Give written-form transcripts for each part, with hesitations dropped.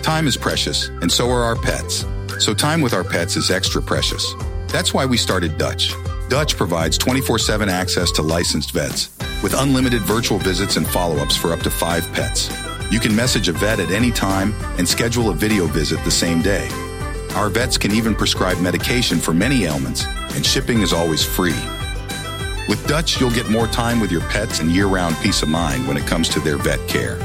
Time is precious, and so are our pets. So time with our pets is extra precious. That's why we started Dutch. Dutch provides 24/7 access to licensed vets with unlimited virtual visits and follow-ups for up to 5 pets. You can message a vet at any time and schedule a video visit the same day. Our vets can even prescribe medication for many ailments, and shipping is always free. With Dutch, you'll get more time with your pets and year-round peace of mind when it comes to their vet care.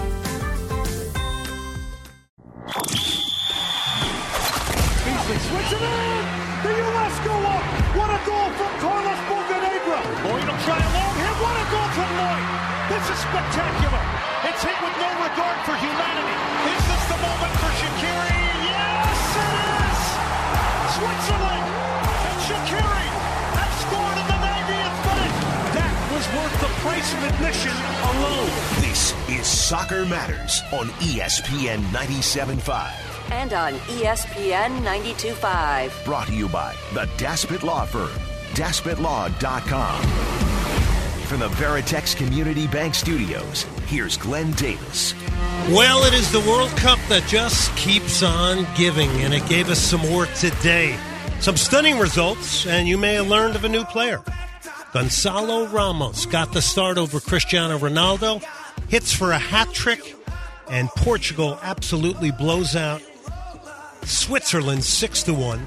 Switch it in! The U.S. go up! What a goal from Carlos Bocanegra! Lloyd will try a long hit. What a goal from Lloyd! This is spectacular! It's hit with no regard for humanity. Is this the moment for Shaqiri? Yes, it is! Switzerland and Shaqiri have scored in the 90th minute. That was worth the price of admission alone. This is Soccer Matters on ESPN 97.5. And on ESPN 92.5. Brought to you by the Daspit Law Firm, DaspitLaw.com. From the Veritex Community Bank Studios, here's Glenn Davis. Well, it is the World Cup that just keeps on giving, and it gave us some more today. Some stunning results, and you may have learned of a new player. Gonzalo Ramos got the start over Cristiano Ronaldo, hits for a hat trick, and Portugal absolutely blows out Switzerland 6-1.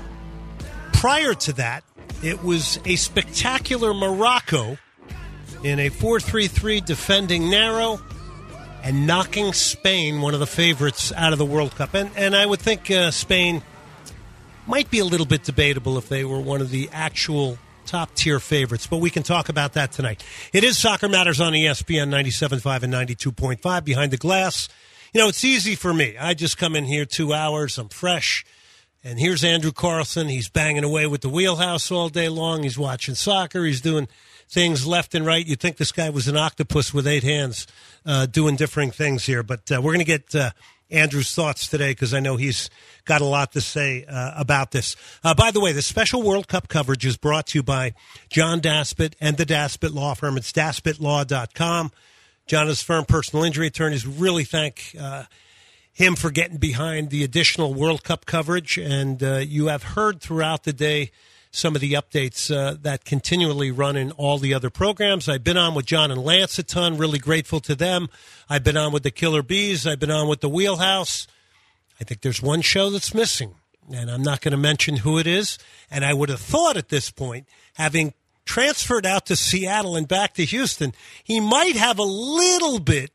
Prior to that, it was a spectacular Morocco in a 4-3-3 defending narrow and knocking Spain, one of the favorites, out of the World Cup. And I would think Spain might be a little bit debatable if they were one of the actual top-tier favorites, but we can talk about that tonight. It is Soccer Matters on ESPN 97.5 and 92.5, Behind the Glass. You know, it's easy for me. I just come in here 2 hours. I'm fresh. And here's Andrew Carlson. He's banging away with the wheelhouse all day long. He's watching soccer. He's doing things left and right. You'd think this guy was an octopus with 8 hands doing different things here. But we're going to get Andrew's thoughts today because I know he's got a lot to say about this. By the way, the special World Cup coverage is brought to you by John Daspit and the Daspit Law Firm. It's DaspitLaw.com. John is firm personal injury attorneys. Really thank him for getting behind the additional World Cup coverage. And you have heard throughout the day some of the updates that continually run in all the other programs. I've been on with John and Lance a ton. Really grateful to them. I've been on with the Killer Bees. I've been on with the Wheelhouse. I think there's one show that's missing, and I'm not going to mention who it is. And I would have thought at this point, having transferred out to Seattle and back to Houston, he might have a little bit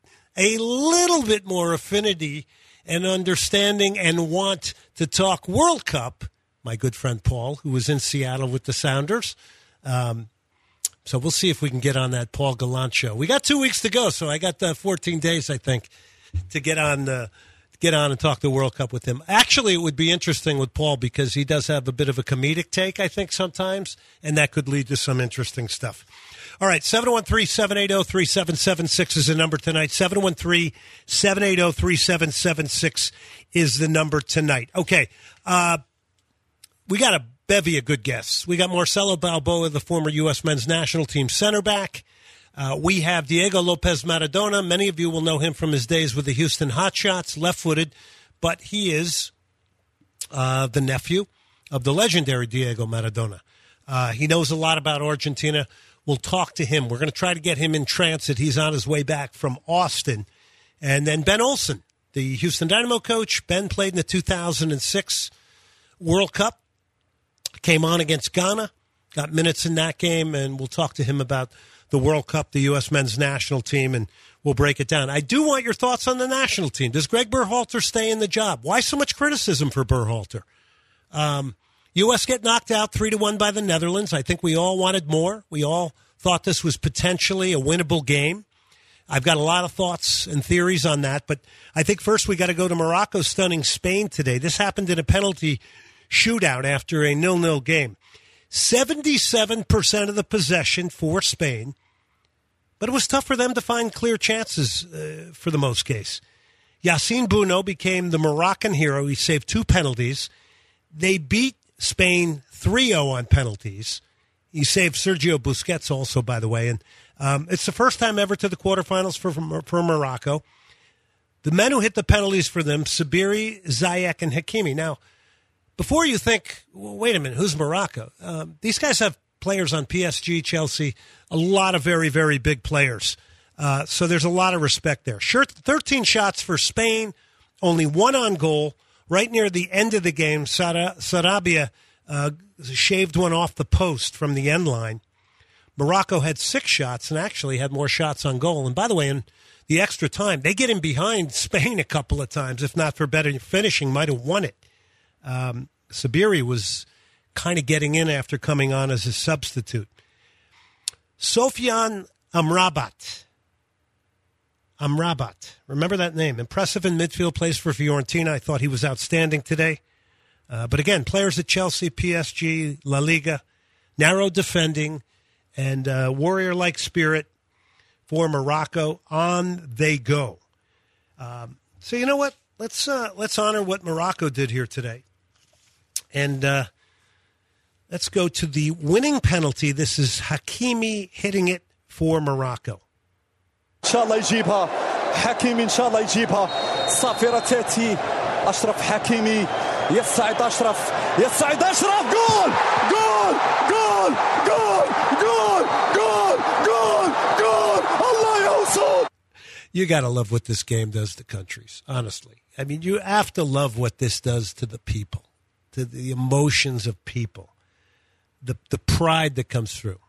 more affinity and understanding and want to talk World Cup. My good friend Paul, who was in Seattle with the Sounders. So we'll see if we can get on that Paul Gallant show. We got 2 weeks to go, so I got 14 days, I think, to get on and talk the World Cup with him. Actually, it would be interesting with Paul because he does have a bit of a comedic take, I think, sometimes, and that could lead to some interesting stuff. All right, 713-780-3776 is the number tonight. 713-780-3776 is the number tonight. Okay, we got a bevy of good guests. We got Marcelo Balboa, the former U.S. men's national team center back. We have Diego Lopez Maradona. Many of you will know him from his days with the Houston Hotshots, left-footed, but he is the nephew of the legendary Diego Maradona. He knows a lot about Argentina. We'll talk to him. We're going to try to get him in transit. He's on his way back from Austin. And then Ben Olsen, the Houston Dynamo coach. Ben played in the 2006 World Cup, came on against Ghana, got minutes in that game, and we'll talk to him about the World Cup, the U.S. men's national team, and we'll break it down. I do want your thoughts on the national team. Does Greg Berhalter stay in the job? Why so much criticism for Berhalter? U.S. get knocked out 3-1 by the Netherlands. I think we all wanted more. We all thought this was potentially a winnable game. I've got a lot of thoughts and theories on that, but I think first we got to go to Morocco stunning Spain today. This happened in a penalty shootout after a 0-0 game. 77% of the possession for Spain, but it was tough for them to find clear chances for the most case. Yassine Bounou became the Moroccan hero. He saved 2 penalties. They beat Spain 3-0 on penalties. He saved Sergio Busquets also, by the way. And it's the first time ever to the quarterfinals for Morocco. The men who hit the penalties for them, Sabiri, Ziyech, and Hakimi. Now, before you think, well, wait a minute, who's Morocco? These guys have players on PSG, Chelsea, a lot of very, very big players. So there's a lot of respect there. Sure, 13 shots for Spain, only one on goal. Right near the end of the game, Sarabia shaved one off the post from the end line. Morocco had 6 shots and actually had more shots on goal. And by the way, in the extra time, they get in behind Spain a couple of times. If not for better finishing, might have won it. Sabiri was kind of getting in after coming on as a substitute. Sofiane Amrabat. Remember that name. Impressive in midfield, plays for Fiorentina. I thought he was outstanding today. But again, players at Chelsea, PSG, La Liga, narrow defending, and warrior-like spirit for Morocco. On they go. So you know what? Let's honor what Morocco did here today. And let's go to the winning penalty. This is Hakimi hitting it for Morocco. إن شاء الله يجيبها حكيمي إن شاء الله يجيبها صافرة تأتي أشرف حكيمي يسعد أشرف جول جول جول جول جول جول جول جول الله يوصل. You got to love what this game does to countries, honestly. I mean, you have to love what this does to the people, to the emotions of people, the pride that comes through.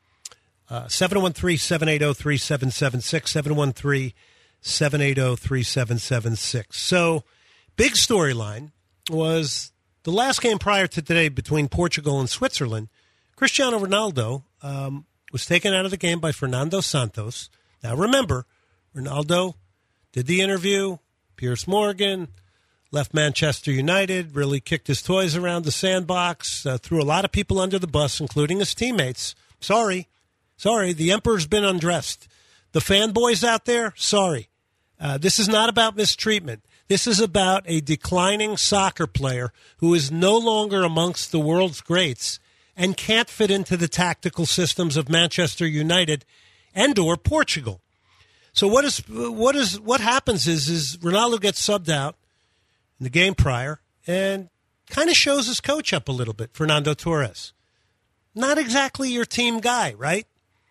713-780-3776, 713-780-3776. So, big storyline was the last game prior to today between Portugal and Switzerland. Cristiano Ronaldo was taken out of the game by Fernando Santos. Now, remember, Ronaldo did the interview, Piers Morgan, left Manchester United, really kicked his toys around the sandbox, threw a lot of people under the bus, including his teammates. Sorry, the emperor's been undressed. The fanboys out there, sorry. This is not about mistreatment. This is about a declining soccer player who is no longer amongst the world's greats and can't fit into the tactical systems of Manchester United and or Portugal. So what happens is Ronaldo gets subbed out in the game prior and kind of shows his coach up a little bit, Fernando Torres. Not exactly your team guy, right?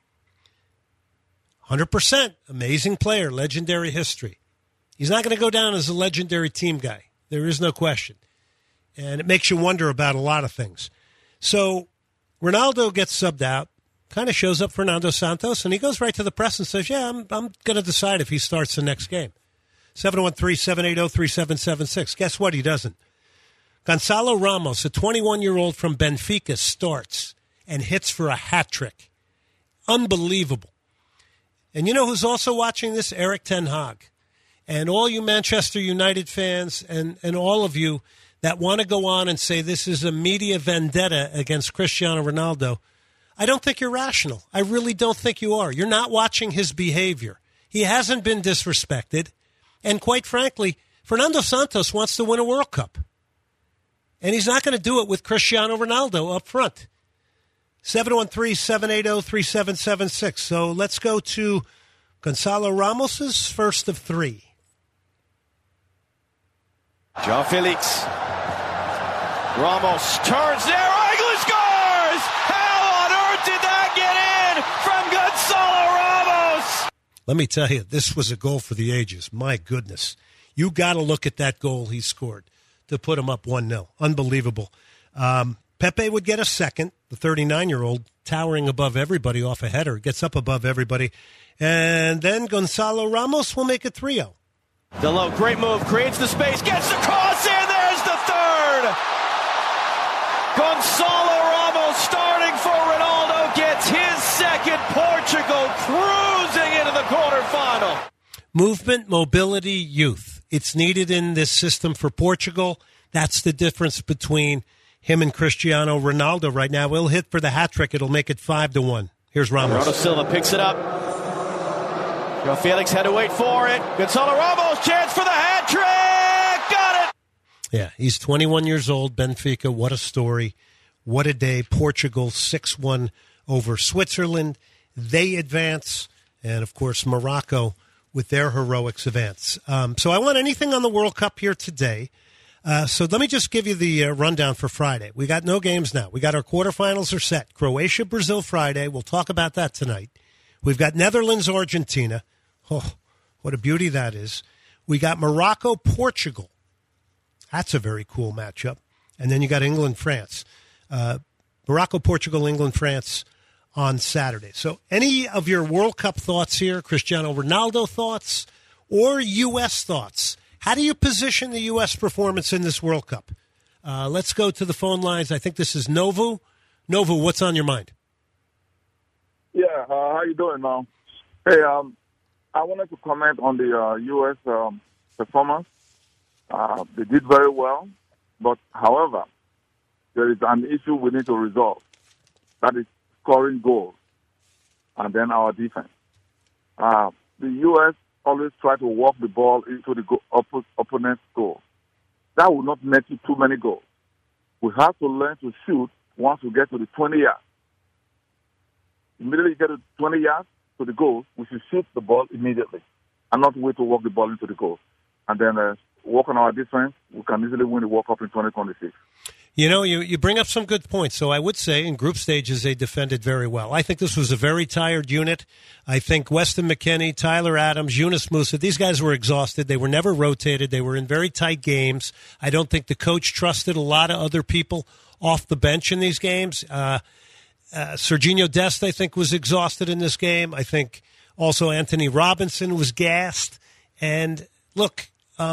100%. Amazing player, legendary history. He's not going to go down as a legendary team guy. There is no question. And it makes you wonder about a lot of things. So Ronaldo gets subbed out, kind of shows up Fernando Santos, and he goes right to the press and says, yeah, I'm going to decide if he starts the next game. 713-780-3776. Guess what? He doesn't. Gonzalo Ramos, a 21-year-old from Benfica, starts and hits for a hat trick. Unbelievable. And you know who's also watching this? Erik ten Hag. And all you Manchester United fans and all of you that want to go on and say this is a media vendetta against Cristiano Ronaldo, I don't think you're rational. I really don't think you are. You're not watching his behavior. He hasn't been disrespected. And quite frankly, Fernando Santos wants to win a World Cup. And he's not going to do it with Cristiano Ronaldo up front. 713-780-3776. So let's go to Gonzalo Ramos's first of 3. João Felix. Ramos turns there. Iglu scores! How on earth did that get in from Gonzalo Ramos? Let me tell you, this was a goal for the ages. My goodness. You got to look at that goal he scored to put him up 1-0. Unbelievable. Pepe would get a second, the 39-year-old, towering above everybody off a header, gets up above everybody. And then Gonzalo Ramos will make it 3-0. Dalot, great move, creates the space, gets the cross in, there's the third! Gonzalo Ramos starting for Ronaldo, gets his second. Portugal cruising into the quarterfinal. Movement, mobility, youth. It's needed in this system for Portugal. That's the difference between him and Cristiano Ronaldo right now. He'll hit for the hat trick. It'll make it 5-1. Here's Ramos. Bernardo Silva picks it up. João Felix had to wait for it. Gonzalo Ramos, chance for the hat trick. Got it. Yeah, he's 21 years old. Benfica, what a story. What a day. Portugal 6-1 over Switzerland. They advance. And, of course, Morocco with their heroics events. So I want anything on the World Cup here today. So let me just give you the rundown for Friday. We got no games now. We got our quarterfinals are set. Croatia, Brazil Friday. We'll talk about that tonight. We've got Netherlands, Argentina. Oh, what a beauty that is. We got Morocco, Portugal. That's a very cool matchup. And then you got England, France. Morocco, Portugal, England, France on Saturday. So any of your World Cup thoughts here, Cristiano Ronaldo thoughts, or U.S. thoughts? How do you position the U.S. performance in this World Cup? Let's go to the phone lines. I think this is Novu. Novu, what's on your mind? Yeah, how you doing, man? Hey, I wanted to comment on the U.S. Performance. They did very well, but however, there is an issue we need to resolve. That is scoring goals, and then our defense. The U.S. always try to walk the ball into the opponent's goal. That will not net you too many goals. We have to learn to shoot once we get to the 20 yards. Immediately you get to 20 yards to the goal, we should shoot the ball immediately and not wait to walk the ball into the goal. And then work on our defense, we can easily win the World Cup in 2026. You know, you bring up some good points. So I would say in group stages they defended very well. I think this was a very tired unit. I think Weston McKennie, Tyler Adams, Yunus Musa, these guys were exhausted. They were never rotated. They were in very tight games. I don't think the coach trusted a lot of other people off the bench in these games. Serginho Dest, I think, was exhausted in this game. I think also Anthony Robinson was gassed. And look,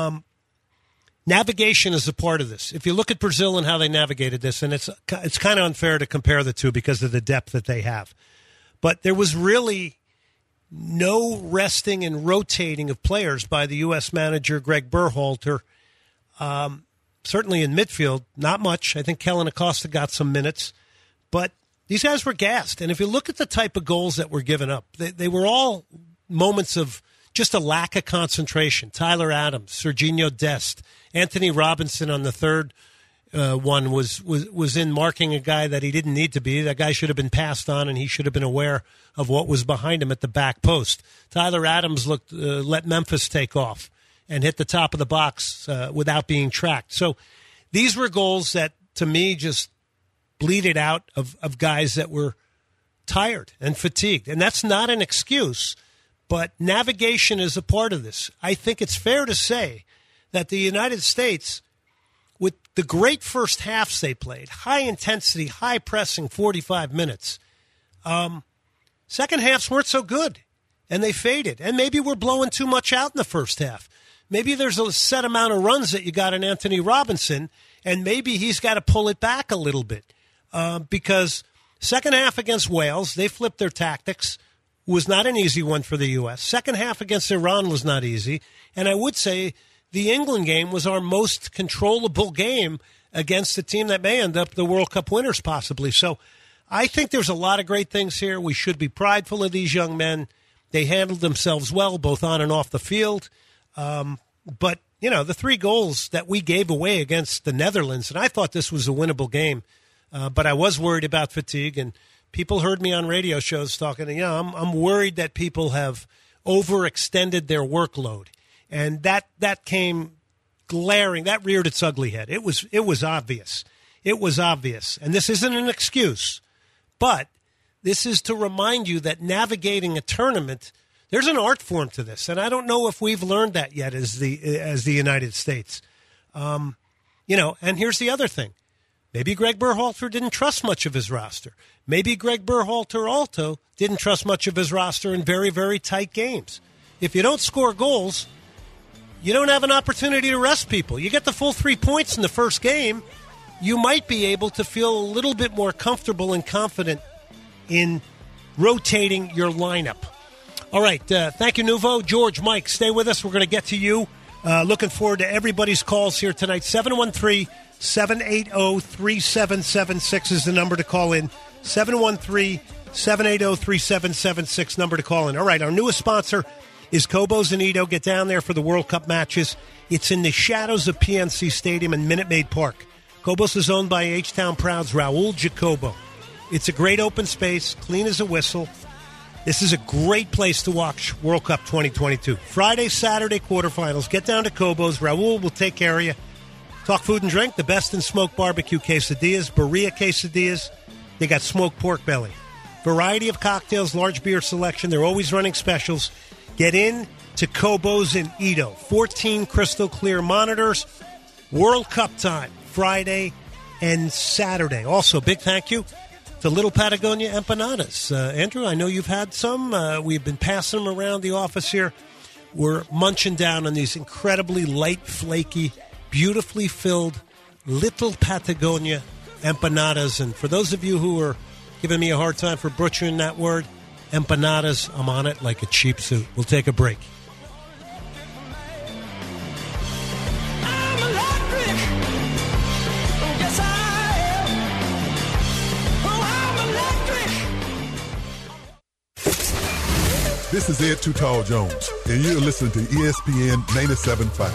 navigation is a part of this. If you look at Brazil and how they navigated this, and it's kind of unfair to compare the two because of the depth that they have. But there was really no resting and rotating of players by the U.S. manager, Greg Berhalter. Certainly in midfield, not much. I think Kellen Acosta got some minutes. But these guys were gassed. And if you look at the type of goals that were given up, they were all moments of just a lack of concentration. Tyler Adams, Serginho Dest, Anthony Robinson on the third one was in marking a guy that he didn't need to be. That guy should have been passed on, and he should have been aware of what was behind him at the back post. Tyler Adams let Memphis take off and hit the top of the box without being tracked. So these were goals that, to me, just bleeded out of guys that were tired and fatigued. And that's not an excuse, but navigation is a part of this. I think it's fair to say that the United States, with the great first halves they played, high intensity, high pressing, 45 minutes, second halves weren't so good, and they faded. And maybe we're blowing too much out in the first half. Maybe there's a set amount of runs that you got in Anthony Robinson, and maybe he's got to pull it back a little bit. Because second half against Wales, they flipped their tactics. Was not an easy one for the U.S. Second half against Iran was not easy. And I would say the England game was our most controllable game against a team that may end up the World Cup winners possibly. So I think there's a lot of great things here. We should be prideful of these young men. They handled themselves well, both on and off the field. But, you know, the 3 goals that we gave away against the Netherlands, and I thought this was a winnable game, but I was worried about fatigue, and people heard me on radio shows talking, you know, I'm worried that people have overextended their workload. And that came glaring, that reared its ugly head. It was obvious. It was obvious. And this isn't an excuse, but this is to remind you that navigating a tournament, there's an art form to this. And I don't know if we've learned that yet as the United States. You know, and here's the other thing. Maybe Greg Berhalter didn't trust much of his roster. Maybe Greg Berhalter also didn't trust much of his roster in very, very tight games. If you don't score goals, you don't have an opportunity to rest people. You get the full 3 points in the first game, you might be able to feel a little bit more comfortable and confident in rotating your lineup. All right. Thank you, Nuvo. George, Mike, stay with us. We're going to get to you. Looking forward to everybody's calls here tonight. 713-780-3776 is the number to call in. 713-780-3776 number to call in. All right. Our newest sponsor is Cobos and Ito. Get down there for the World Cup matches. It's in the shadows of PNC Stadium in Minute Maid Park. Cobos is owned by H-Town Proud's Raul Jacobo. It's a great open space, clean as a whistle. This is a great place to watch World Cup 2022. Friday, Saturday quarterfinals. Get down to Kobo's. Raul will take care of you. Talk food and drink. The best in smoked barbecue quesadillas, birria quesadillas. They got smoked pork belly. Variety of cocktails, large beer selection. They're always running specials. Get in to Kobo's in Edo. 14 crystal clear monitors. World Cup time, Friday and Saturday. Also, big thank you to Little Patagonia Empanadas. Andrew, I know you've had some. We've been passing them around the office here. We're munching down on these incredibly light, flaky, beautifully filled Little Patagonia Empanadas. And for those of you who are giving me a hard time for butchering that word, empanadas, I'm on it like a cheap suit. We'll take a break. This is Ed Too Tall Jones, and you're listening to ESPN 97.5.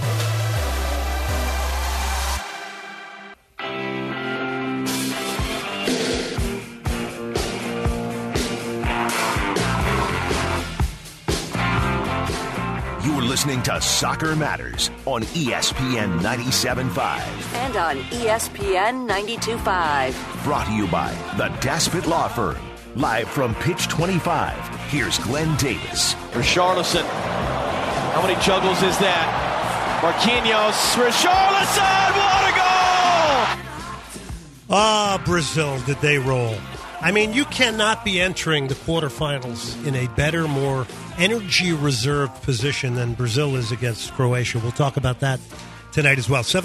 You're listening to Soccer Matters on ESPN 97.5. And on ESPN 92.5. Brought to you by the Daspit Law Firm. Live from Pitch 25, here's Glenn Davis. Richarlison. How many juggles is that? Marquinhos. Richarlison, what a goal! Ah, Brazil, did they roll. I mean, you cannot be entering the quarterfinals in a better, more energy-reserved position than Brazil is against Croatia. We'll talk about that tonight as well.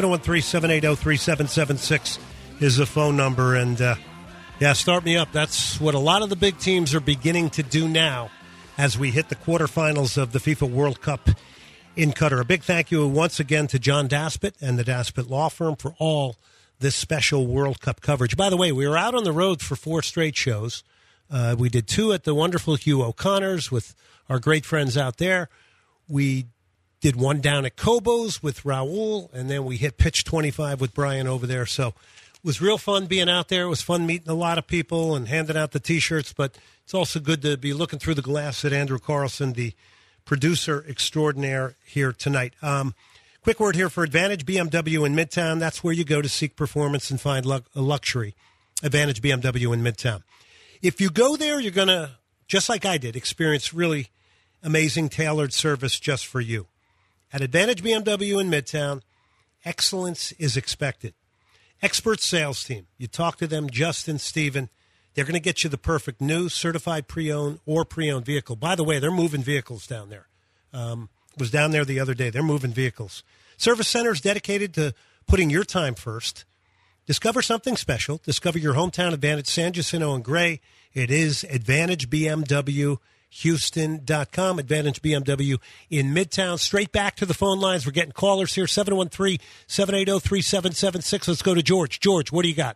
713-780-3776 is the phone number, and yeah, start me up. That's what a lot of the big teams are beginning to do now as we hit the quarterfinals of the FIFA World Cup in Qatar. A big thank you once again to John Daspit and the Daspit Law Firm for all this special World Cup coverage. By the way, we were out on the road for 4 straight shows. We did 2 at the wonderful Hugh O'Connor's with our great friends out there. We did 1 down at Kobo's with Raul, and then we hit Pitch 25 with Brian over there. So it was real fun being out there. It was fun meeting a lot of people and handing out the T-shirts, but it's also good to be looking through the glass at Andrew Carlson, the producer extraordinaire here tonight. Quick word here for Advantage BMW in Midtown. That's where you go to seek performance and find luxury. Advantage BMW in Midtown. If you go there, you're going to, just like I did, experience really amazing tailored service just for you. At Advantage BMW in Midtown, excellence is expected. Expert sales team. You talk to them, Justin, Steven. They're going to get you the perfect new, certified pre-owned or pre-owned vehicle. By the way, they're moving vehicles down there. Was down there the other day. They're moving vehicles. Service center is dedicated to putting your time first. Discover something special. Discover your hometown Advantage, San Jacinto and Gray. It is AdvantageBMWHouston.com. Advantage BMW in Midtown. Straight back to the phone lines. We're getting callers here. 713-780-3776. Let's go to George. George, what do you got?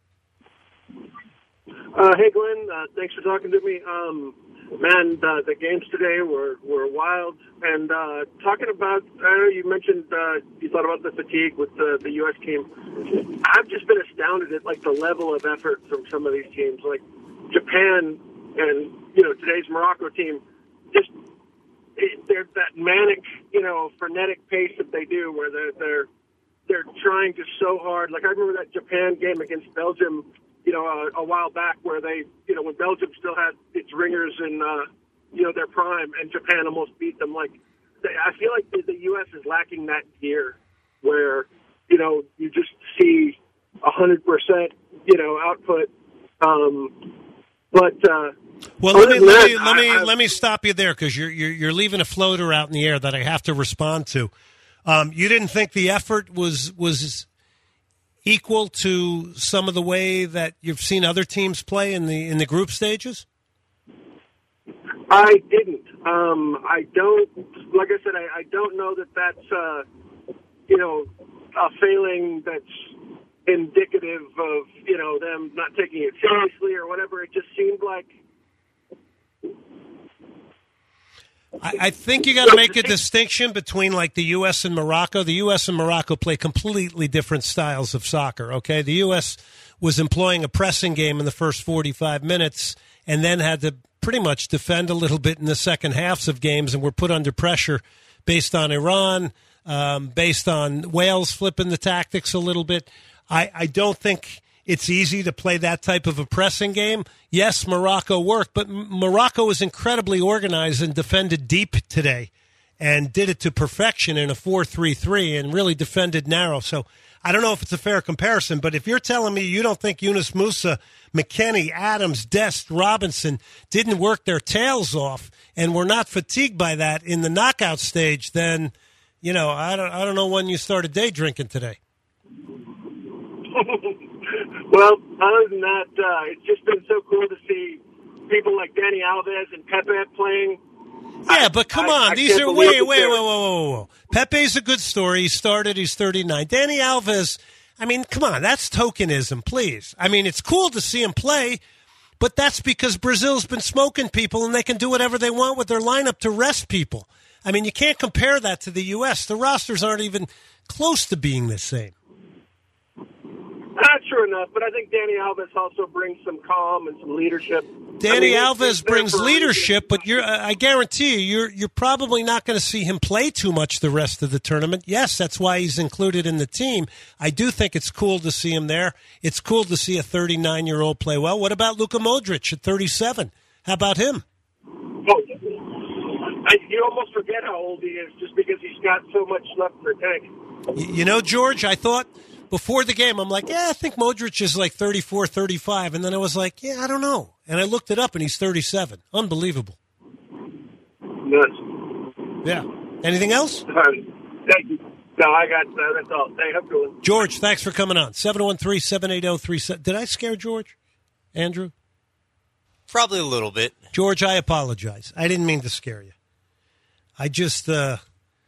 Hey, Glenn. Thanks for talking to me. Man, the games today were wild. And talking about, I know you mentioned you thought about the fatigue with the U.S. team. I've just been astounded at, like, the level of effort from some of these teams. Like Japan and, today's Morocco team, just they're that manic, frenetic pace that they do where they're trying just so hard. Like I remember that Japan game against Belgium, a while back where they, when Belgium still had its ringers in, their prime and Japan almost beat them. Like, I feel like the U.S. is lacking that gear where, you just see 100%, output. Well, let me stop you there because you're leaving a floater out in the air that I have to respond to. You didn't think the effort was equal to some of the way that you've seen other teams play in the group stages? I didn't. I don't. Like I said, I don't know that that's a failing that's indicative of them not taking it seriously or whatever. It just seemed like. I think you got to make a distinction between like the U.S. and Morocco. The U.S. and Morocco play completely different styles of soccer, okay? The U.S. was employing a pressing game in the first 45 minutes and then had to pretty much defend a little bit in the second halves of games, and we're put under pressure based on Iran, based on Wales flipping the tactics a little bit. I don't think it's easy to play that type of a pressing game. Yes, Morocco worked, but Morocco was incredibly organized and defended deep today and did it to perfection in a 4-3-3 and really defended narrow. So I don't know if it's a fair comparison, but if you're telling me you don't think Yunus Musa, McKennie, Adams, Dest, Robinson didn't work their tails off and were not fatigued by that in the knockout stage, then, I don't know when you started day drinking today. Well, other than that, it's just been so cool to see people like Dani Alves and Pepe playing. Yeah, but come on. These are whoa. Pepe's a good story. He started. He's 39. Dani Alves, come on. That's tokenism, please. It's cool to see him play, but that's because Brazil's been smoking people and they can do whatever they want with their lineup to rest people. You can't compare that to the U.S. The rosters aren't even close to being the same. Not true enough, but I think Dani Alves also brings some calm and some leadership. Dani Alves brings leadership, but I guarantee you're probably not going to see him play too much the rest of the tournament. Yes, that's why he's included in the team. I do think it's cool to see him there. It's cool to see a 39-year-old play well. What about Luka Modric at 37? How about him? Oh, you almost forget how old he is just because he's got so much left in the tank. George, I thought before the game, I'm like, I think Modric is like 34, 35. And then I was like, I don't know. And I looked it up, and he's 37. Unbelievable. Yes. Yeah. Anything else? Thank you. No, I got that's all. Hey, have a good one. George, thanks for coming on. 713-780-37. Did I scare George? Andrew? Probably a little bit. George, I apologize. I didn't mean to scare you. I just, I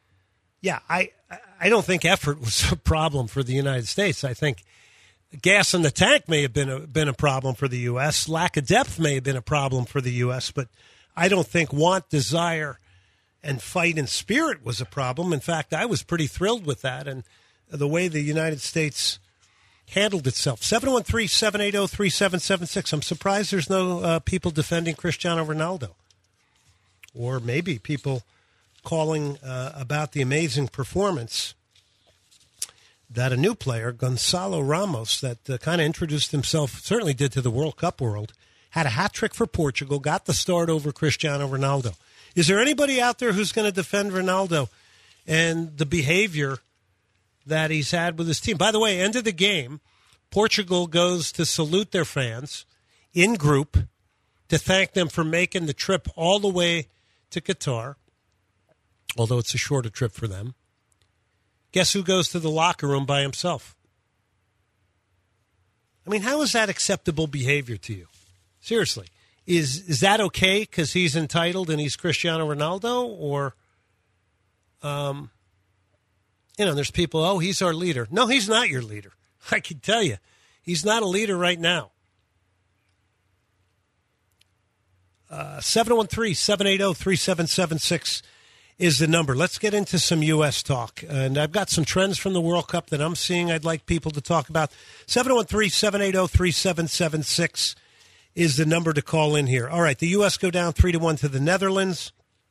don't think effort was a problem for the United States. I think gas in the tank may have been a problem for the U.S. Lack of depth may have been a problem for the U.S., but I don't think want, desire, and fight and spirit was a problem. In fact, I was pretty thrilled with that and the way the United States handled itself. 713-780-3776. I'm surprised there's no people defending Cristiano Ronaldo, or maybe people calling about the amazing performance that a new player, Gonzalo Ramos, that kind of introduced himself, certainly did to the World Cup world, had a hat trick for Portugal, got the start over Cristiano Ronaldo. Is there anybody out there who's going to defend Ronaldo and the behavior that he's had with his team? By the way, end of the game, Portugal goes to salute their fans in group to thank them for making the trip all the way to Qatar, although it's a shorter trip for them. Guess who goes to the locker room by himself? How is that acceptable behavior to you? Seriously. Is that okay because he's entitled and he's Cristiano Ronaldo? Or, there's people, he's our leader. No, he's not your leader. I can tell you. He's not a leader right now. 713-780-3776 is the number. Let's get into some U.S. talk. And I've got some trends from the World Cup that I'm seeing I'd like people to talk about. 713-780-3776 is the number to call in here. All right, the U.S. go down 3-1 to the Netherlands.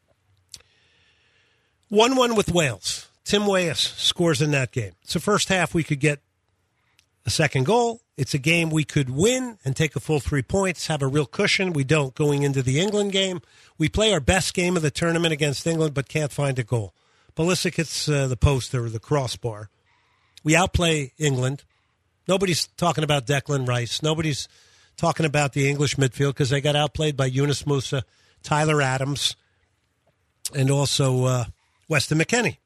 1-1 with Wales. Tim Weah scores in that game. It's the first half we could get a second goal. It's a game we could win and take a full 3 points, have a real cushion. We don't going into the England game. We play our best game of the tournament against England, but can't find a goal. Pulisic hits the post or the crossbar. We outplay England. Nobody's talking about Declan Rice. Nobody's talking about the English midfield because they got outplayed by Yunus Musa, Tyler Adams, and also Weston McKennie.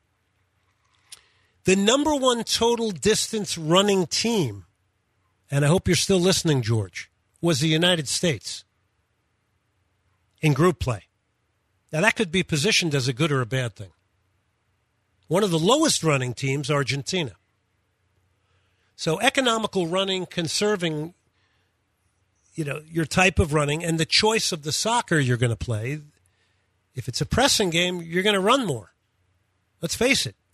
The number one total distance running team, and I hope you're still listening, George, was the United States in group play. Now, that could be positioned as a good or a bad thing. One of the lowest running teams, Argentina. So economical running, conserving, your type of running and the choice of the soccer you're going to play. If it's a pressing game, you're going to run more. Let's face it.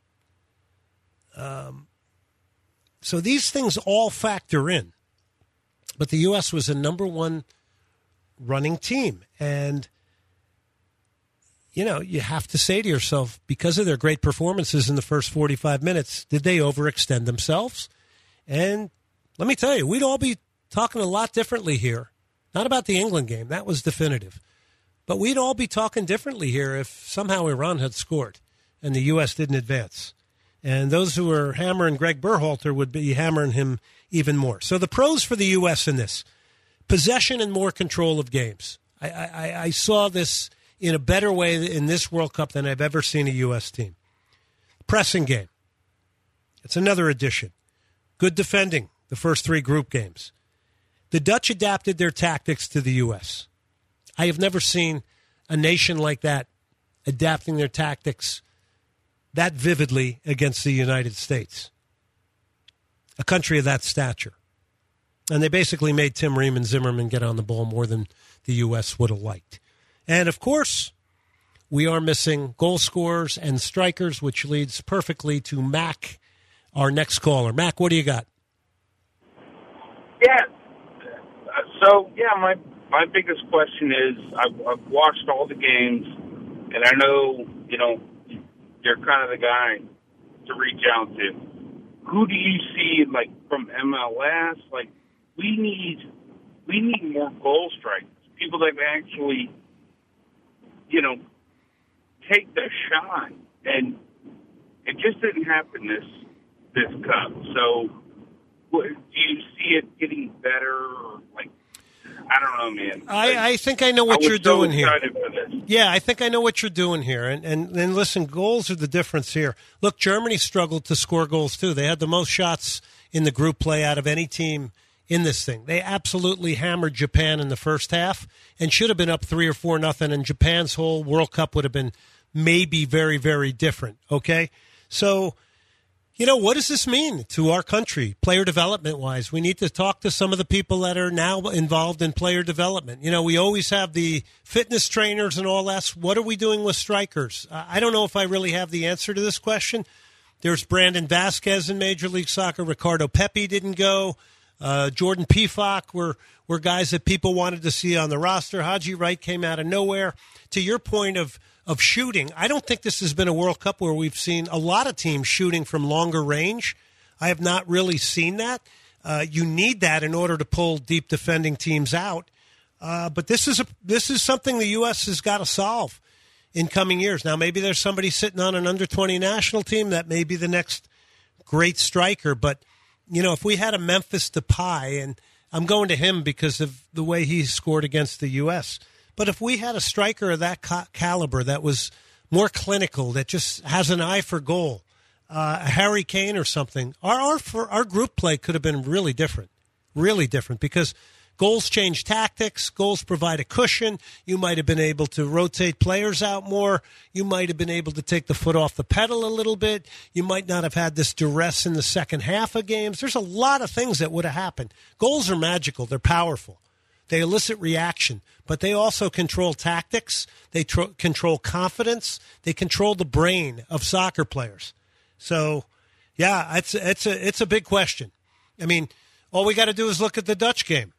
So these things all factor in. But the U.S. was a number one running team. And, you know, you have to say to yourself, because of their great performances in the first 45 minutes, did they overextend themselves? And let me tell you, we'd all be talking a lot differently here. Not about the England game. That was definitive. But we'd all be talking differently here if somehow Iran had scored and the U.S. didn't advance. And those who were hammering Greg Berhalter would be hammering him even more. So the pros for the U.S. in this, possession and more control of games. I saw this in a better way in this World Cup than I've ever seen a U.S. team. Pressing game. It's another addition. Good defending, the first 3 group games. The Dutch adapted their tactics to the U.S. I have never seen a nation like that adapting their tactics that vividly against the United States, a country of that stature. And they basically made Tim Ream and Zimmerman get on the ball more than the U.S. would have liked. And, of course, we are missing goal scorers and strikers, which leads perfectly to Mac, our next caller. Mac, what do you got? Yeah. My biggest question is I've watched all the games, and I know, you know, you're kind of the guy to reach out to. Who do you see, like, from MLS? Like, we need more goal strikers, people that actually, you know, take the shot. And it just didn't happen this cup. So, do you see it getting better? Like, I don't know, man. I think I know what you're doing here. For this. Yeah, I think I know what you're doing here. And listen, goals are the difference here. Look, Germany struggled to score goals, too. They had the most shots in the group play out of any team in this thing. They absolutely hammered Japan in the first half and should have been up 3 or 4-0, and Japan's whole World Cup would have been maybe very, very different, okay? So, you know, what does this mean to our country, player development-wise? We need to talk to some of the people that are now involved in player development. You know, we always have the fitness trainers and all that. What are we doing with strikers? I don't know if I really have the answer to this question. There's Brandon Vasquez in Major League Soccer. Ricardo Pepi didn't go. Jordan Pefok were guys that people wanted to see on the roster. Haji Wright came out of nowhere. To your point of shooting, I don't think this has been a World Cup where we've seen a lot of teams shooting from longer range. I have not really seen that. You need that in order to pull deep defending teams out. But this is something the U.S. has got to solve in coming years. Now, maybe there's somebody sitting on an under-20 national team that may be the next great striker, but you know, if we had a Memphis Depay, and I'm going to him because of the way he scored against the U.S., but if we had a striker of that caliber that was more clinical, that just has an eye for goal, a Harry Kane or something, our group play could have been really different because goals change tactics. Goals provide a cushion. You might have been able to rotate players out more. You might have been able to take the foot off the pedal a little bit. You might not have had this duress in the second half of games. There's a lot of things that would have happened. Goals are magical. They're powerful. They elicit reaction, but they also control tactics. They control confidence. They control the brain of soccer players. So, yeah, it's a big question. I mean, all we got to do is look at the Dutch game.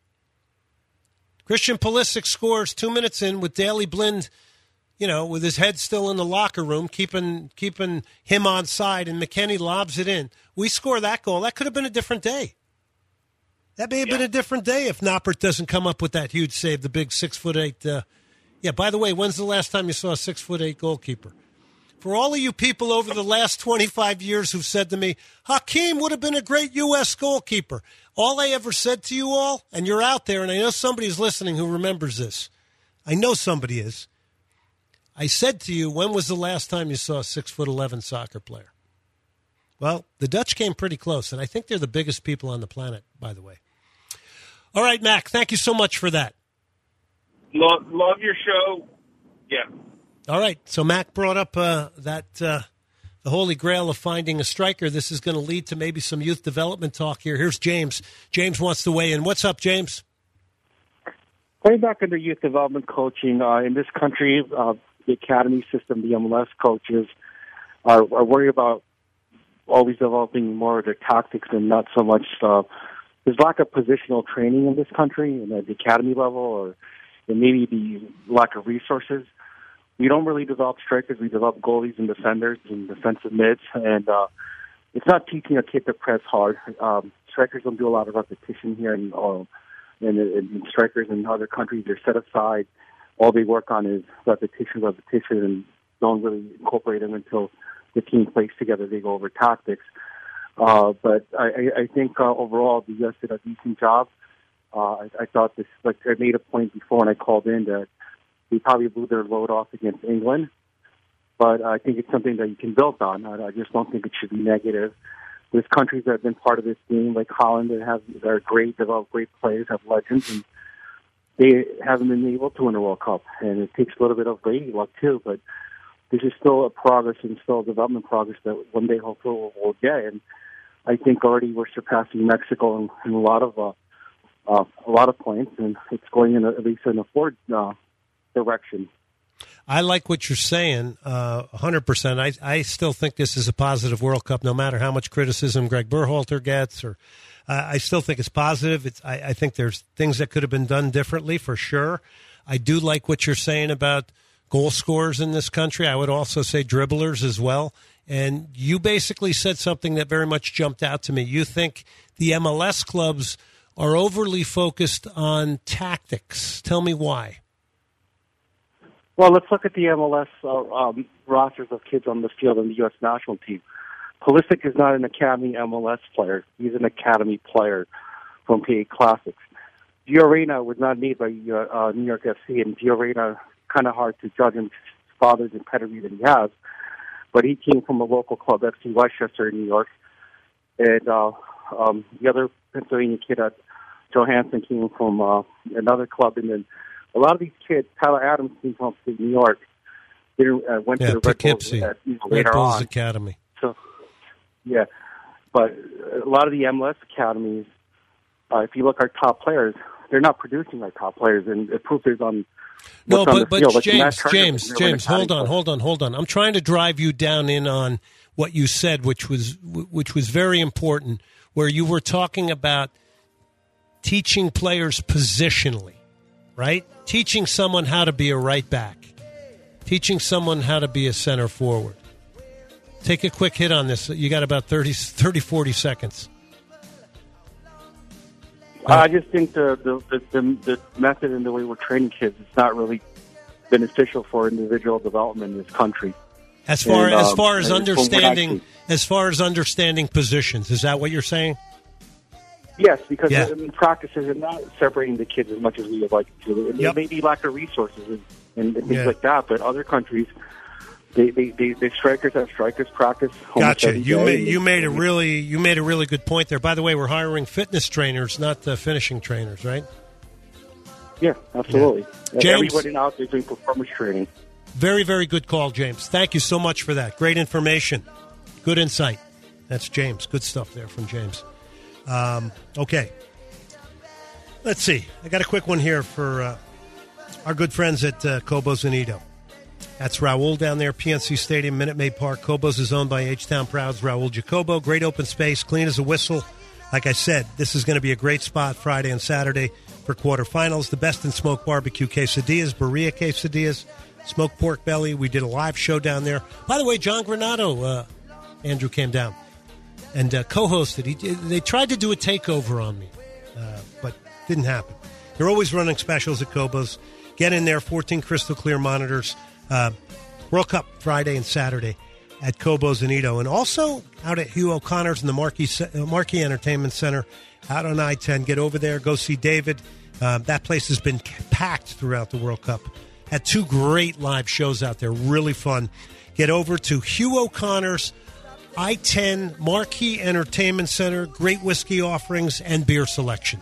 Christian Pulisic scores 2 minutes in with Daley Blind, you know, with his head still in the locker room, keeping him on side, and McKennie lobs it in. We score that goal. That could have been a different day. That may have been a different day if Noppert doesn't come up with that huge save, the big 6'8". By the way, when's the last time you saw a 6'8" goalkeeper? For all of you people over the last 25 years who've said to me, Hakeem would have been a great U.S. goalkeeper. All I ever said to you all, and you're out there, and I know somebody's listening who remembers this. I know somebody is. I said to you, when was the last time you saw a 6'11" soccer player? Well, the Dutch came pretty close, and I think they're the biggest people on the planet, by the way. All right, Mac, thank you so much for that. Love your show. Yeah. All right, so Mac brought up the holy grail of finding a striker. This is going to lead to maybe some youth development talk here. Here's James. James wants to weigh in. What's up, James? Going back into youth development coaching, in this country, the academy system, the MLS coaches are worried about always developing more of their tactics and not so much there's lack of positional training in this country and at the academy level or and maybe the lack of resources. We don't really develop strikers. We develop goalies and defenders and defensive mids. And it's not teaching a kid to press hard. Strikers don't do a lot of repetition here. And strikers in other countries, they're set aside. All they work on is repetition, and don't really incorporate them until the team plays together. They go over tactics. But I think overall the U.S. did a decent job. I thought this, like I made a point before when I called in, that they probably blew their load off against England. But I think it's something that you can build on. I just don't think it should be negative. There's countries that have been part of this team, like Holland, that are great, develop great players, have legends, and they haven't been able to win a World Cup. And it takes a little bit of lady luck too, but this is still a progress and still a development progress that one day hopefully we'll get. And I think already we're surpassing Mexico in a lot of points, and it's going in at least in a forward direction. I like what you're saying 100%. I still think this is a positive World Cup, no matter how much criticism Greg Berhalter gets. Or I still think it's positive. I think there's things that could have been done differently, for sure. I do like what you're saying about goal scorers in this country. I would also say dribblers as well. And you basically said something that very much jumped out to me. You think the MLS clubs are overly focused on tactics. Tell me why. Well, let's look at the MLS rosters of kids on the field in the U.S. national team. Pulisic is not an Academy MLS player. He's an Academy player from PA Classics. Gio Reyna was not made by New York FC, and Gio Reyna, kind of hard to judge him, his father's and pedigree that he has, but he came from a local club, FC Westchester in New York. And the other Pennsylvania kid, Johansson, came from another club, and then a lot of these kids, Tyler Adams came from New York. They went to the Red Bulls later on. Academy. So, yeah. But a lot of the MLS academies, if you look at our top players, they're not producing our top players, and the proof is on. No, but like James, hold on. I'm trying to drive you down in on what you said, which was very important, where you were talking about teaching players positionally, right? Teaching someone how to be a right back, teaching someone how to be a center forward. Take a quick hit on this. You got about 40 seconds. I just think the method and the way we're training kids is not really beneficial for individual development in this country. As far as understanding positions, is that what you're saying? Yes, because in practices are not separating the kids as much as we would like to. There may be lack of resources and things like that, but other countries, the strikers have strikers practice. Gotcha. You made a really good point there. By the way, we're hiring fitness trainers, not finishing trainers, right? Yeah, absolutely. Yeah. James, everybody out there doing performance training. Very, very good call, James. Thank you so much for that. Great information. Good insight. That's James. Good stuff there from James. Okay. Let's see. I got a quick one here for our good friends at Cobos and Edo. That's Raul down there, PNC Stadium, Minute Maid Park. Cobos is owned by H-Town Prouds, Raul Jacobo. Great open space, clean as a whistle. Like I said, this is going to be a great spot Friday and Saturday for quarterfinals. The best in smoked barbecue quesadillas, birria quesadillas, smoked pork belly. We did a live show down there. By the way, John Granado, Andrew, came down and co-hosted. They tried to do a takeover on me, but didn't happen. They're always running specials at Cobos. Get in there, 14 crystal clear monitors. World Cup Friday and Saturday at Cobos and Edo. And also out at Hugh O'Connor's in the Marquee Entertainment Center out on I-10. Get over there. Go see David. That place has been packed throughout the World Cup. Had 2 great live shows out there. Really fun. Get over to Hugh O'Connor's I-10 Marquee Entertainment Center. Great whiskey offerings and beer selection.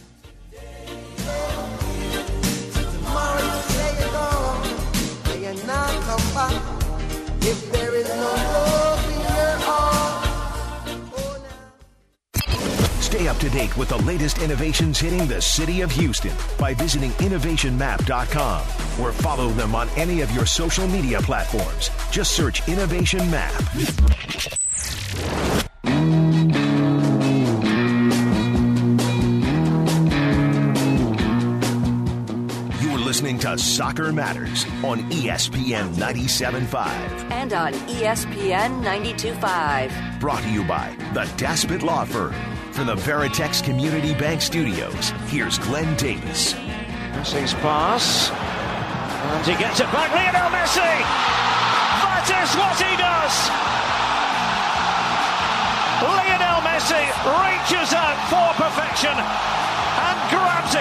If there is no love in your heart. Stay up to date with the latest innovations hitting the city of Houston by visiting innovationmap.com or follow them on any of your social media platforms. Just search Innovation Map. listening to Soccer Matters on ESPN 97.5. And on ESPN 92.5. Brought to you by the Daspit Law Firm. From the Veritex Community Bank Studios, here's Glenn Davis. Messi's pass. And he gets it back. Lionel Messi! That is what he does! Lionel Messi reaches out for perfection and grabs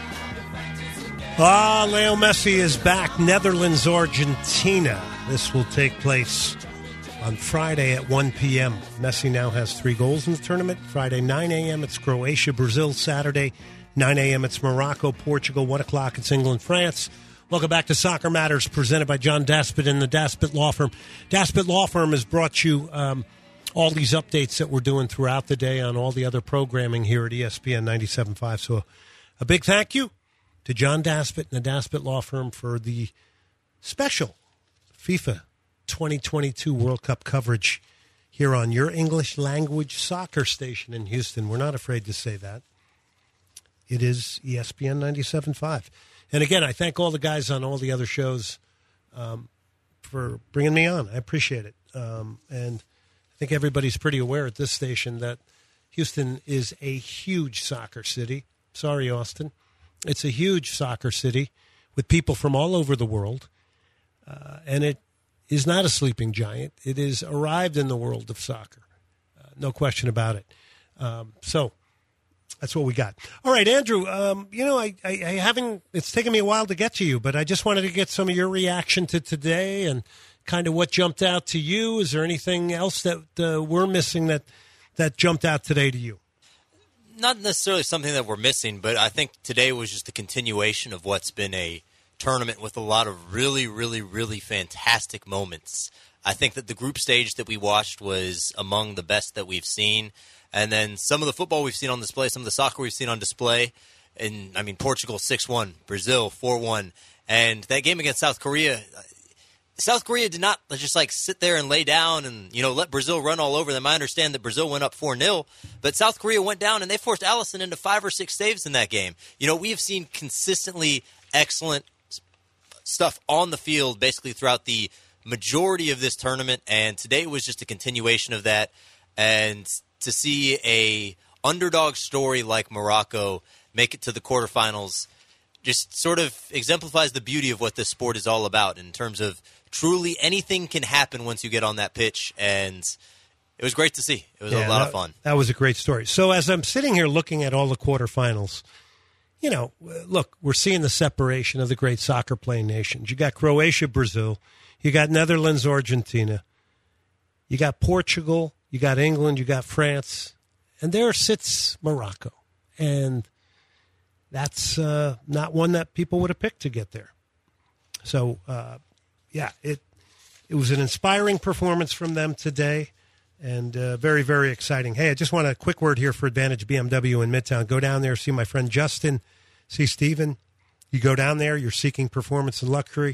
it. Leo Messi is back. Netherlands, Argentina. This will take place on Friday at 1 p.m. Messi now has 3 goals in the tournament. Friday, 9 a.m., it's Croatia, Brazil. Saturday, 9 a.m., it's Morocco, Portugal. 1 o'clock, it's England, France. Welcome back to Soccer Matters, presented by John Daspit and the Daspit Law Firm. Daspit Law Firm has brought you all these updates that we're doing throughout the day on all the other programming here at ESPN 97.5. So a big thank you to John Daspit and the Daspit Law Firm for the special FIFA 2022 World Cup coverage here on your English language soccer station in Houston. We're not afraid to say that. It is ESPN 97.5. And again, I thank all the guys on all the other shows for bringing me on. I appreciate it. And I think everybody's pretty aware at this station that Houston is a huge soccer city. Sorry, Austin. It's a huge soccer city with people from all over the world. And it is not a sleeping giant. It is arrived in the world of soccer. No question about it. So that's what we got. All right, Andrew, I haven't, it's taken me a while to get to you, but I just wanted to get some of your reaction to today and kind of what jumped out to you. Is there anything else that we're missing that jumped out today to you? Not necessarily something that we're missing, but I think today was just a continuation of what's been a tournament with a lot of really, really, really fantastic moments. I think that the group stage that we watched was among the best that we've seen. And then some of the football we've seen on display, some of the soccer we've seen on display. And, I mean, Portugal 6-1, Brazil 4-1. And that game against South Korea did not just, sit there and lay down and, let Brazil run all over them. I understand that Brazil went up 4-0, but South Korea went down and they forced Allison into 5 or 6 saves in that game. We have seen consistently excellent stuff on the field basically throughout the majority of this tournament, and today was just a continuation of that. And to see a underdog story like Morocco make it to the quarterfinals just sort of exemplifies the beauty of what this sport is all about in terms of truly anything can happen once you get on that pitch, and it was great to see. It was a lot of fun. That was a great story. So as I'm sitting here looking at all the quarterfinals, look, we're seeing the separation of the great soccer playing nations. You got Croatia, Brazil. You got Netherlands, Argentina. You got Portugal. You got England. You got France. And there sits Morocco. And that's not one that people would have picked to get there. So, it was an inspiring performance from them today. And very, very exciting. Hey, I just want a quick word here for Advantage BMW in Midtown. Go down there, see my friend Justin, see Steven. You go down there, you're seeking performance and luxury.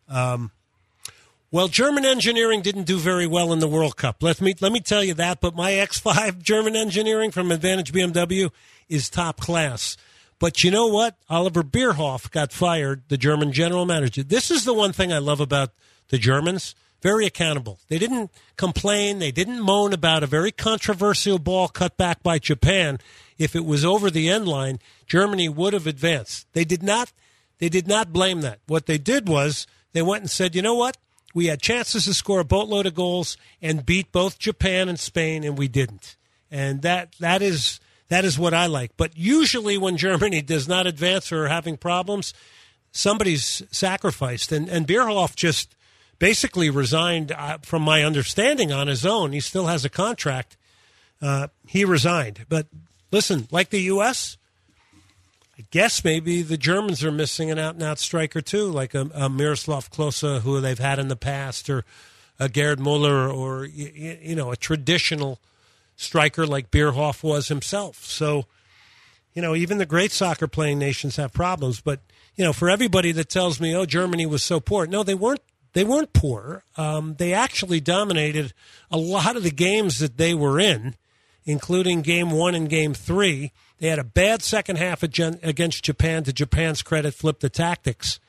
Well, German engineering didn't do very well in the World Cup. Let me tell you that, but my X5 German engineering from Advantage BMW is top class. But you know what? Oliver Bierhoff got fired, the German general manager. This is the one thing I love about the Germans. Very accountable. They didn't complain. They didn't moan about a very controversial ball cut back by Japan. If it was over the end line, Germany would have advanced. They did not blame that. What they did was they went and said, you know what? We had chances to score a boatload of goals and beat both Japan and Spain, and we didn't. And that is what I like. But usually when Germany does not advance or are having problems, somebody's sacrificed. And Bierhoff just basically resigned, from my understanding, on his own. He still has a contract. He resigned. But listen, like the U.S., I guess maybe the Germans are missing an out-and-out striker too, like a Miroslav Klose, who they've had in the past, or a Gerd Muller, or a traditional striker like Bierhoff was himself. So, even the great soccer-playing nations have problems. But for everybody that tells me, "Oh, Germany was so poor," no, they weren't. They weren't poor. They actually dominated a lot of the games that they were in, including Game 1 and Game 3. They had a bad second half against Japan. To Japan's credit, flipped the tactics.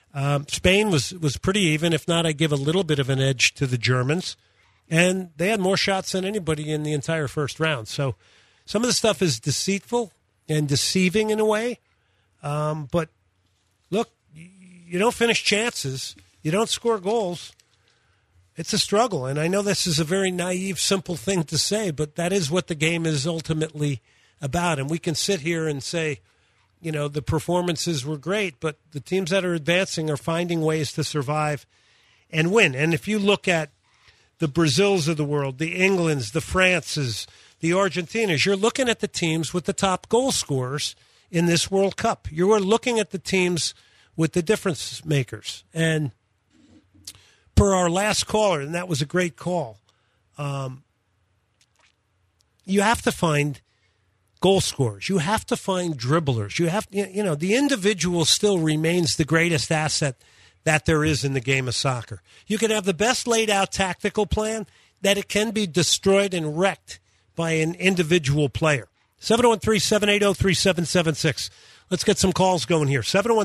Spain was pretty even. If not, I give a little bit of an edge to the Germans. And they had more shots than anybody in the entire first round. So some of the stuff is deceitful and deceiving in a way. But look, you don't finish chances. You don't score goals. It's a struggle. And I know this is a very naive, simple thing to say, but that is what the game is ultimately about. And we can sit here and say, you know, the performances were great, but the teams that are advancing are finding ways to survive and win. And if you look at the Brazils of the world, the Englands, the Frances, the Argentinas, you're looking at the teams with the top goal scorers in this World Cup. You are looking at the teams with the difference makers. And per our last caller, and that was a great call, you have to find goal scorers. You have to find dribblers. You have, you know, the individual still remains the greatest asset that there is in the game of soccer. You can have the best laid out tactical plan, that it can be destroyed and wrecked by an individual player. 713-780-3776. Let's get some calls going here.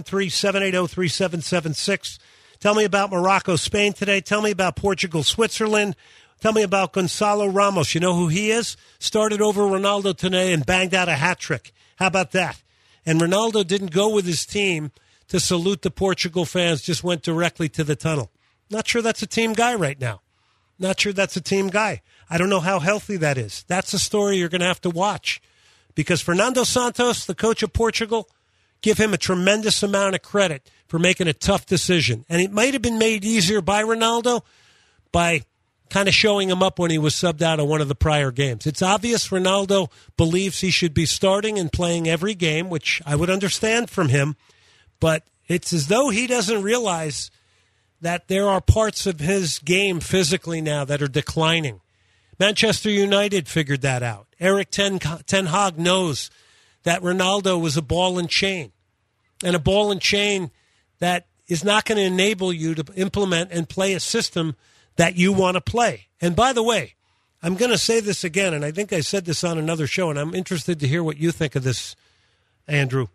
713-780-3776. Tell me about Morocco, Spain today. Tell me about Portugal, Switzerland. Tell me about Gonzalo Ramos. You know who he is? Started over Ronaldo today and banged out a hat trick. How about that? And Ronaldo didn't go with his team to salute the Portugal fans, just went directly to the tunnel. Not sure that's a team guy right now. Not sure that's a team guy. I don't know how healthy that is. That's a story you're going to have to watch. Because Fernando Santos, the coach of Portugal, give him a tremendous amount of credit for making a tough decision. And it might have been made easier by Ronaldo by kind of showing him up when he was subbed out of one of the prior games. It's obvious Ronaldo believes he should be starting and playing every game, which I would understand from him. But it's as though he doesn't realize that there are parts of his game physically now that are declining. Manchester United figured that out. Eric Ten Hag knows that Ronaldo was a ball and chain, and a ball and chain that is not going to enable you to implement and play a system that you want to play. And by the way, I'm going to say this again, and I think I said this on another show, and I'm interested to hear what you think of this, Andrew.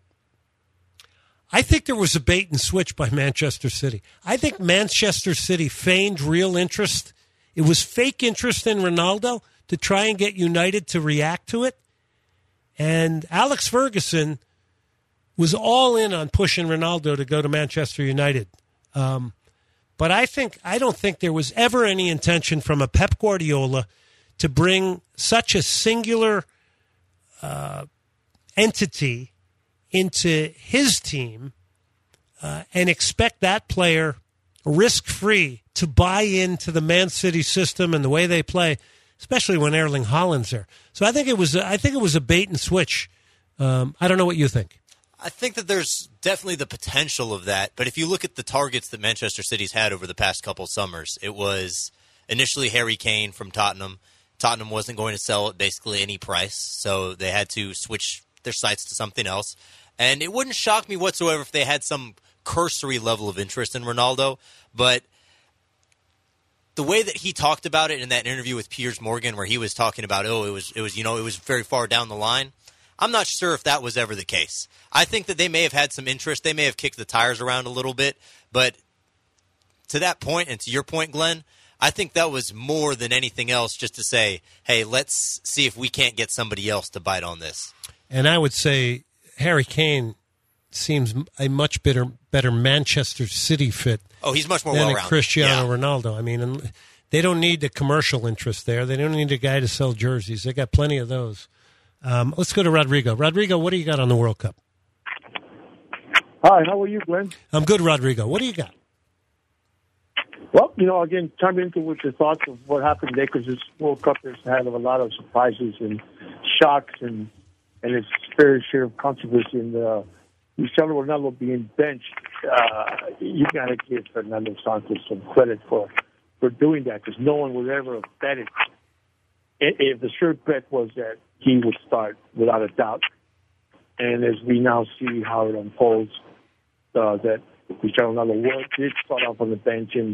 I think there was a bait and switch by Manchester City. I think Manchester City feigned real interest. It was fake interest in Ronaldo to try and get United to react to it. And Alex Ferguson was all in on pushing Ronaldo to go to Manchester United. But I don't think there was ever any intention from a Pep Guardiola to bring such a singular entity into his team and expect that player risk-free to buy into the Man City system and the way they play, especially when Erling Haaland's there. So I think it was a bait and switch. I don't know what you think. I think that there's definitely the potential of that, but if you look at the targets that Manchester City's had over the past couple of summers, it was initially Harry Kane from Tottenham. Tottenham wasn't going to sell at basically any price, so they had to switch their sights to something else. And it wouldn't shock me whatsoever if they had some cursory level of interest in Ronaldo, but the way that he talked about it in that interview with Piers Morgan, where he was talking about, it was very far down the line. I'm not sure if that was ever the case. I think that they may have had some interest. They may have kicked the tires around a little bit, but to that point, and to your point, Glenn, I think that was more than anything else just to say, hey, let's see if we can't get somebody else to bite on this. And I would say Harry Kane seems a much better Manchester City fit. Oh, he's much more than well-rounded. Cristiano Ronaldo. I mean, they don't need the commercial interest there. They don't need a guy to sell jerseys. They got plenty of those. Let's go to Rodrigo. Rodrigo, what do you got on the World Cup? Hi, how are you, Glenn? I'm good, Rodrigo. What do you got? Well, again, chiming into with your thoughts of what happened there, because this World Cup has had a lot of surprises and shocks and its fair share of controversy. And Cristiano Ronaldo being benched, you got to give Fernando Santos some credit for doing that, because no one would ever have betted if the sure bet was that he would start without a doubt. And as we now see how it unfolds, that Cristiano Ronaldo did start off on the bench, and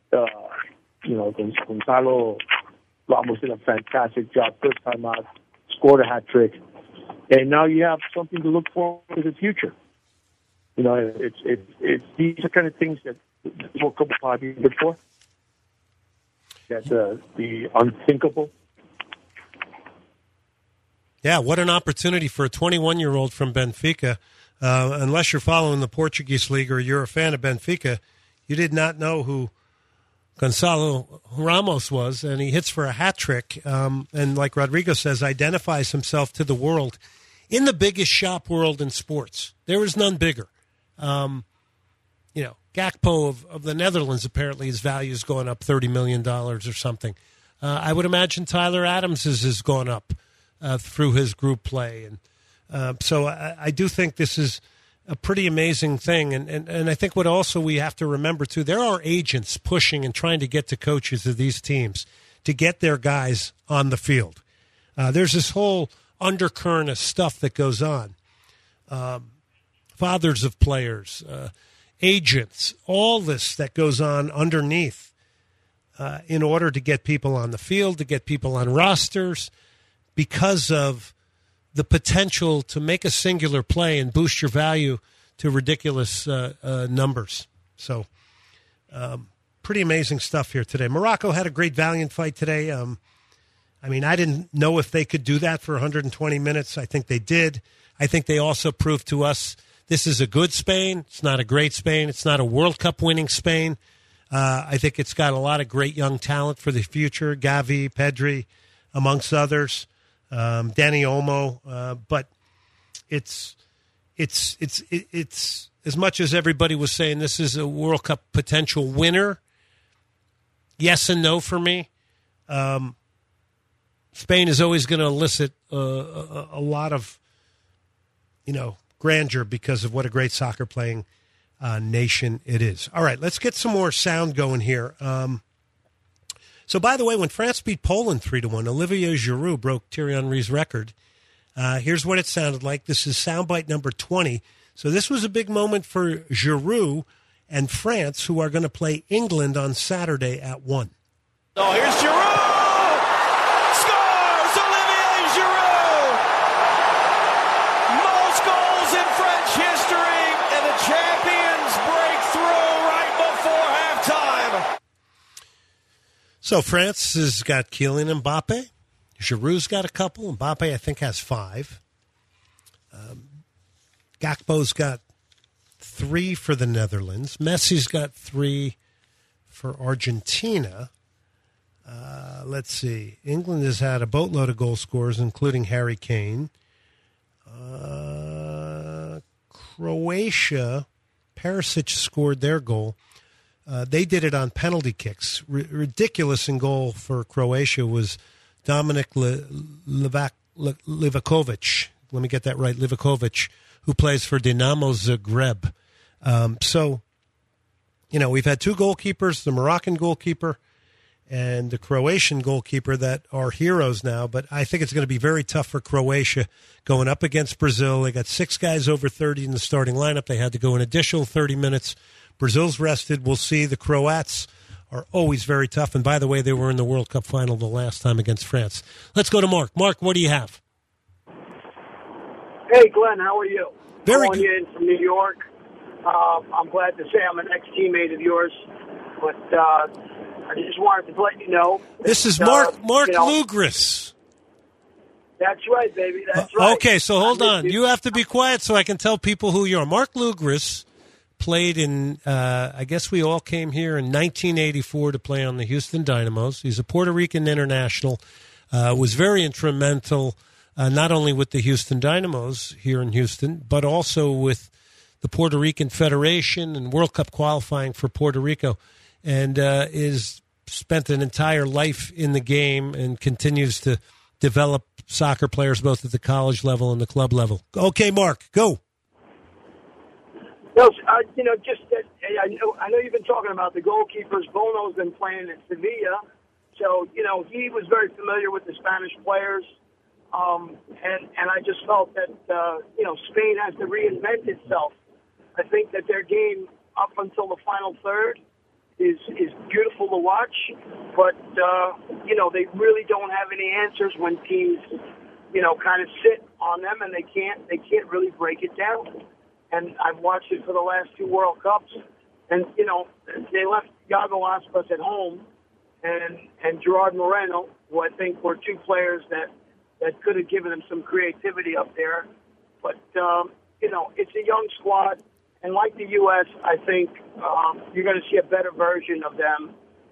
Gonzalo Ramos did a fantastic job first time out, scored a hat trick, and now you have something to look forward to the future. You know, it's these are kind of things that the World Cup will probably be good for. That the unthinkable. Yeah, what an opportunity for a 21-year-old from Benfica. Unless you're following the Portuguese league or you're a fan of Benfica, you did not know who Gonçalo Ramos was, and he hits for a hat trick. And like Rodrigo says, identifies himself to the world in the biggest shop world in sports. There is none bigger. Gakpo of the Netherlands, apparently his value is going up $30 million or something. I would imagine Tyler Adams's has gone up through his group play. And so I do think this is a pretty amazing thing. And I think what also we have to remember, too, there are agents pushing and trying to get to coaches of these teams to get their guys on the field. There's this whole undercurrent of stuff that goes on. Fathers of players, agents, all this that goes on underneath in order to get people on the field, to get people on rosters, because of the potential to make a singular play and boost your value to ridiculous numbers. So pretty amazing stuff here today. Morocco had a great valiant fight today. I didn't know if they could do that for 120 minutes. I think they did. I think they also proved to us this is a good Spain. It's not a great Spain. It's not a World Cup winning Spain. I think it's got a lot of great young talent for the future. Gavi, Pedri, amongst others. Dani Olmo, but it's as much as everybody was saying this is a World Cup potential winner. Yes and no for me. Spain is always going to elicit a lot of, grandeur because of what a great soccer playing nation it is. All right, let's get some more sound going here. So, by the way, when France beat Poland 3-1, Olivier Giroud broke Thierry Henry's record. Here's what it sounded like. This is soundbite number 20. So this was a big moment for Giroud and France, who are going to play England on Saturday at 1. Oh, here's Giroud! Scores! Olivier Giroud! Most goals in French history, and the champions break through right before halftime. So France has got Kylian Mbappe. Giroud's got a couple. Mbappe, I think, has 5. Gakpo's got 3 for the Netherlands. Messi's got 3 for Argentina. Let's see. England has had a boatload of goal scorers, including Harry Kane. Croatia, Perisic scored their goal. They did it on penalty kicks. Ridiculous in goal for Croatia was Dominik Livakovic. Let me get that right. Livakovic, who plays for Dinamo Zagreb. We've had 2 goalkeepers, the Moroccan goalkeeper and the Croatian goalkeeper, that are heroes now. But I think it's going to be very tough for Croatia going up against Brazil. They got 6 guys over 30 in the starting lineup. They had to go an additional 30 minutes. Brazil's rested. We'll see. The Croats are always very tough. And by the way, they were in the World Cup final the last time against France. Let's go to Mark. Mark, what do you have? Hey, Glenn, how are you? Very good. Calling in from New York. I'm glad to say I'm an ex-teammate of yours, but I just wanted to let you know. This is Mark Lugris. That's right, baby. That's right. Okay, so hold on. You have to be quiet so I can tell people who you are. Mark Lugris played in, I guess we all came here in 1984 to play on the Houston Dynamos. He's a Puerto Rican international, was very instrumental not only with the Houston Dynamos here in Houston, but also with the Puerto Rican Federation and World Cup qualifying for Puerto Rico, and is spent an entire life in the game and continues to develop soccer players both at the college level and the club level. Okay, Mark, go. No, I know you've been talking about the goalkeepers. Bono's been playing at Sevilla, so he was very familiar with the Spanish players, and I just felt that Spain has to reinvent itself. I think that their game up until the final third is beautiful to watch, but they really don't have any answers when teams kind of sit on them, and they can't really break it down. and I've watched it for the last 2 World Cups. And, you know, they left Iago Aspas at home and Gerard Moreno, who I think were 2 players that could have given them some creativity up there. But, you know, it's a young squad. And like the U.S., I think you're going to see a better version of them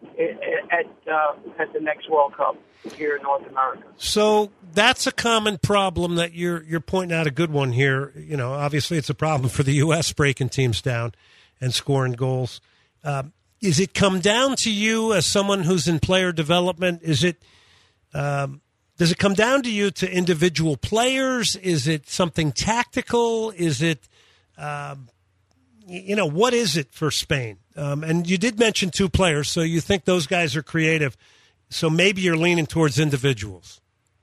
at the next World Cup here in North America. So that's a common problem that you're pointing out, a good one here. You know, obviously it's a problem for the U.S. breaking teams down and scoring goals. Is it come down to you as someone who's in player development? Is it does it come down to you to individual players? Is it something tactical? Is it you know, what is it for Spain? And you did mention 2 players, so you think those guys are creative. So maybe you're leaning towards individuals.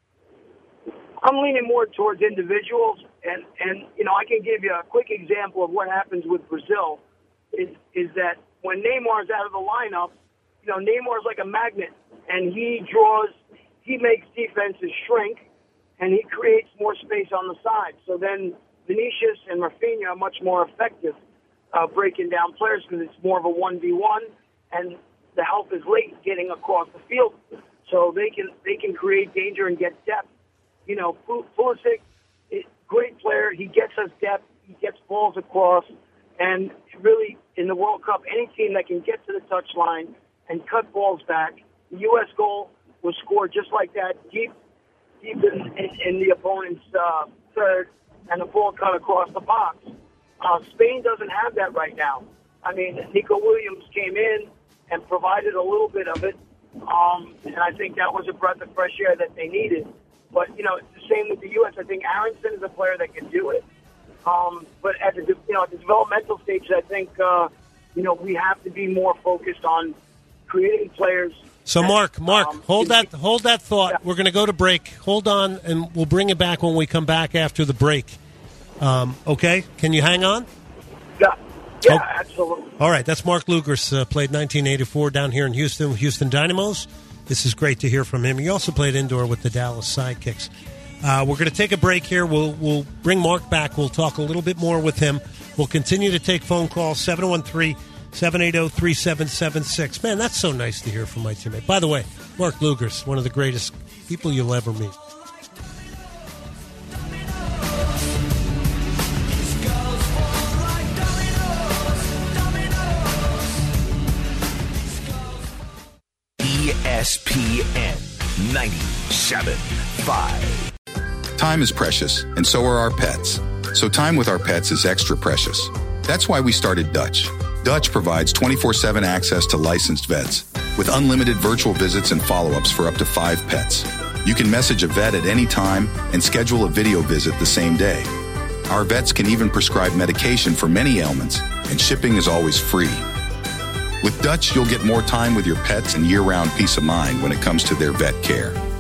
I'm leaning more towards individuals, and you know, I can give you a quick example of what happens with Brazil. Is that when Neymar's out of the lineup, you know, Neymar's like a magnet, and he makes defenses shrink, and he creates more space on the side. So then Vinicius and Rafinha are much more effective breaking down players because it's more of a 1v1, and the help is late getting across the field, so they can create danger and get depth. You know, Pulisic, great player. He gets us depth. He gets balls across, and really in the World Cup, any team that can get to the touchline and cut balls back, the U.S. goal was scored just like that, deep in the opponent's third, and the ball cut across the box. Spain doesn't have that right now. I mean, Nico Williams came in and provided a little bit of it, and I think that was a breath of fresh air that they needed. But, you know, it's the same with the U.S. I think Aronson is a player that can do it. But at the developmental stage, I think, you know, we have to be more focused on creating players. So, Mark, hold that thought. Yeah. We're going to go to break. Hold on, and we'll bring it back when we come back after the break. Okay? Can you hang on? Yeah, absolutely. All right, that's Mark Luger's, played 1984 down here in Houston Dynamos. This is great to hear from him. He also played indoor with the Dallas Sidekicks. We're going to take a break here. We'll bring Mark back. We'll talk a little bit more with him. We'll continue to take phone calls, 713-780-3776. Man, that's so nice to hear from my teammate. By the way, Mark Luger's one of the greatest people you'll ever meet. ESPN 97.5. Time is precious, and so are our pets. So time with our pets is extra precious. That's why we started Dutch. Dutch provides 24/7 access to licensed vets with unlimited virtual visits and follow-ups for up to 5 pets. You can message a vet at any time and schedule a video visit the same day. Our vets can even prescribe medication for many ailments, and shipping is always free. With Dutch, you'll get more time with your pets and year-round peace of mind when it comes to their vet care.